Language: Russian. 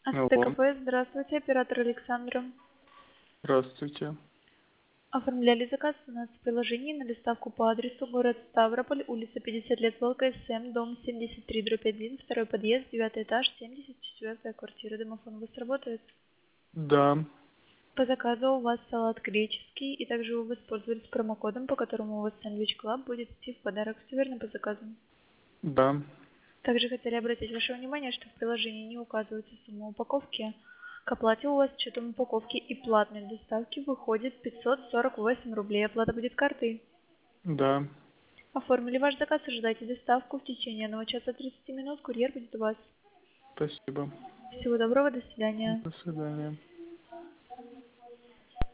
Алло, АСТКП, здравствуйте, оператор Александра. здравствуйте. Оформляли заказ у нас в приложении на доставку по адресу город Ставрополь, улица 50 лет ВЛКСМ, дом 73/1, второй подъезд, 9 этаж, 74 квартира. Домофон у вас работает? Да, По заказу у вас салат греческий, и также вы воспользовались промокодом, по которому у вас сэндвич клаб будет идти в подарок. Все верно по заказу? да, Также хотели обратить ваше внимание, что в приложении не указывается сумма упаковки. К оплате у вас с учетом упаковки и платной доставки выходит 548 рублей. Оплата будет картой. да. Оформили ваш заказ, ожидайте доставку. В течение 1 часа 30 минут курьер будет у вас. Спасибо. Всего доброго, до свидания. До свидания.